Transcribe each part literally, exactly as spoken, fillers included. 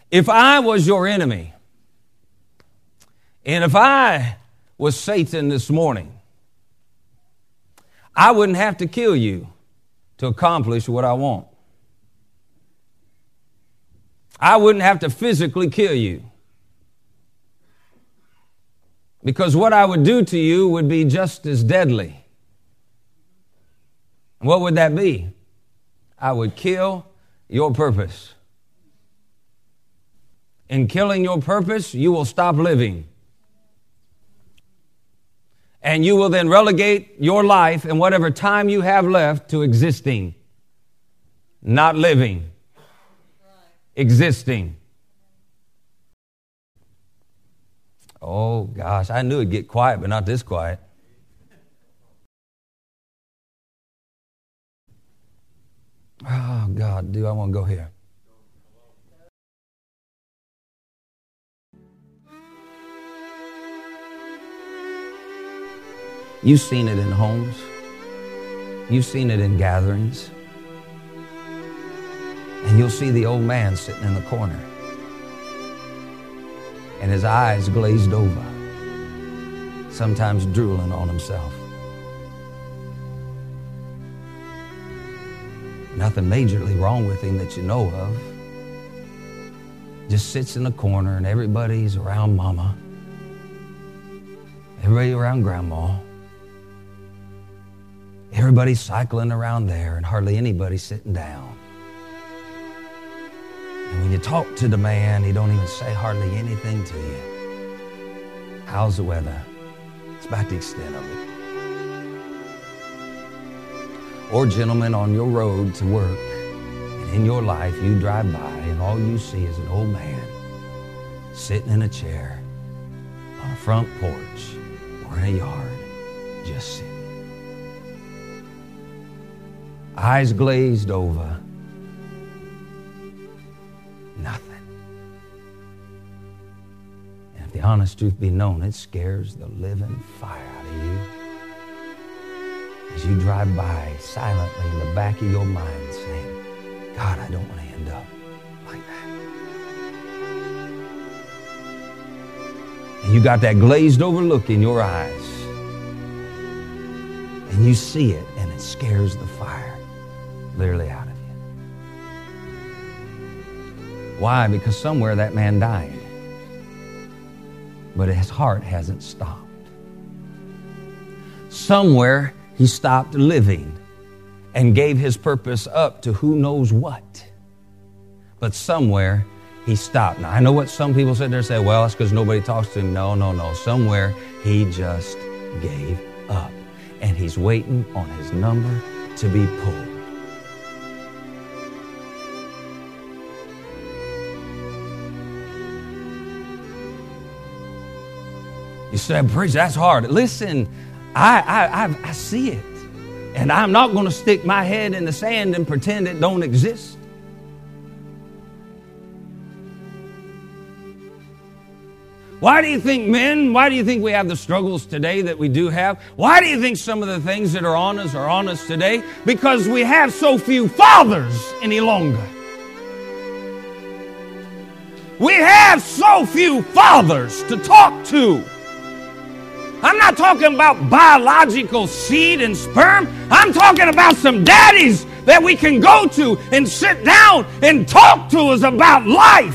If I was your enemy, and if I was Satan this morning, I wouldn't have to kill you to accomplish what I want. I wouldn't have to physically kill you, because what I would do to you would be just as deadly. What would that be? I would kill your purpose. In killing your purpose, you will stop living. And you will then relegate your life and whatever time you have left to existing, not living, existing. Oh, gosh, I knew it'd get quiet, but not this quiet. Oh, God, do I want to go here? You've seen it in homes. You've seen it in gatherings. And you'll see the old man sitting in the corner, and his eyes glazed over, sometimes drooling on himself. Nothing majorly wrong with him that you know of. Just sits in the corner, and everybody's around mama. Everybody around grandma. Everybody's cycling around there, and hardly anybody sitting down. And when you talk to the man, he don't even say hardly anything to you. How's the weather? It's about the extent of it. Or gentlemen, on your road to work, and in your life you drive by, and all you see is an old man sitting in a chair on a front porch or in a yard, just sitting. Eyes glazed over. Nothing. And if the honest truth be known, it scares the living fire out of you as you drive by silently in the back of your mind saying, God, I don't want to end up like that. And you got that glazed over look in your eyes, and you see it, and it scares the fire literally out of you. Why? Because somewhere that man died, but his heart hasn't stopped. Somewhere he stopped living and gave his purpose up to who knows what. But somewhere he stopped. Now, I know what some people sit there and say, well, that's because nobody talks to him. No, no, no. Somewhere he just gave up. And he's waiting on his number to be pulled. You say, preacher, that's hard. Listen, I, I, I, I see it. And I'm not going to stick my head in the sand and pretend it don't exist. Why do you think, men, why do you think we have the struggles today that we do have? Why do you think some of the things that are on us are on us today? Because we have so few fathers any longer. We have so few fathers to talk to. I'm not talking about biological seed and sperm. I'm talking about some daddies that we can go to and sit down and talk to us about life.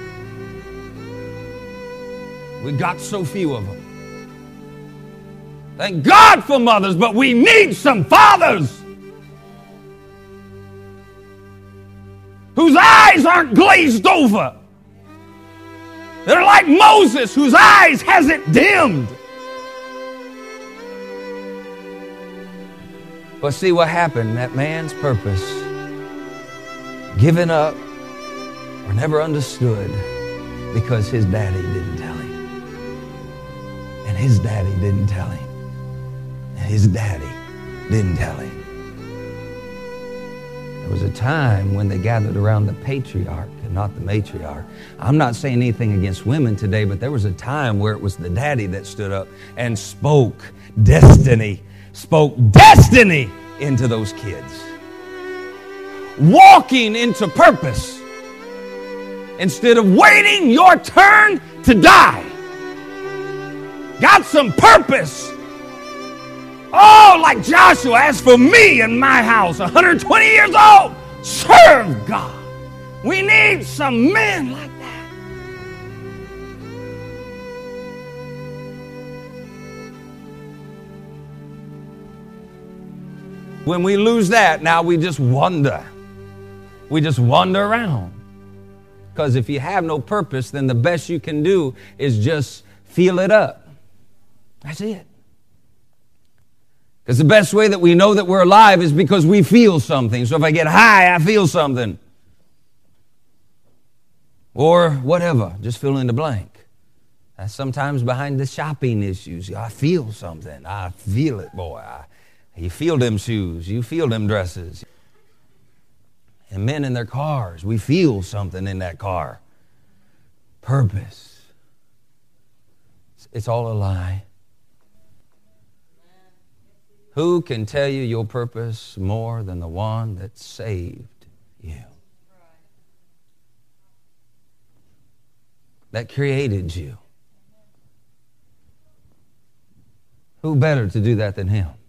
We got so few of them. Thank God for mothers, but we need some fathers whose eyes aren't glazed over. They're like Moses, whose eyes hasn't dimmed. But see what happened, that man's purpose, given up or never understood because his daddy didn't tell him. And his daddy didn't tell him. And his daddy didn't tell him. There was a time when they gathered around the patriarch and not the matriarch. I'm not saying anything against women today, but there was a time where it was the daddy that stood up and spoke destiny. Spoke destiny into those kids. Walking into purpose. instead of waiting your turn to die. Got some purpose. Oh, like Joshua, as for me and my house, one hundred twenty years old, serve God. We need some men like that. When we lose that, now we just wander. We just wander around. Because if you have no purpose, then the best you can do is just feel it up. That's it. Because the best way that we know that we're alive is because we feel something. So if I get high, I feel something. Or whatever, just fill in the blank. That's sometimes behind the shopping issues. I feel something. I feel it, boy. I, you feel them shoes. You feel them dresses. And men in their cars, we feel something in that car. Purpose. It's all a lie. Who can tell you your purpose more than the one that saved you? That created you. Who better to do that than Him?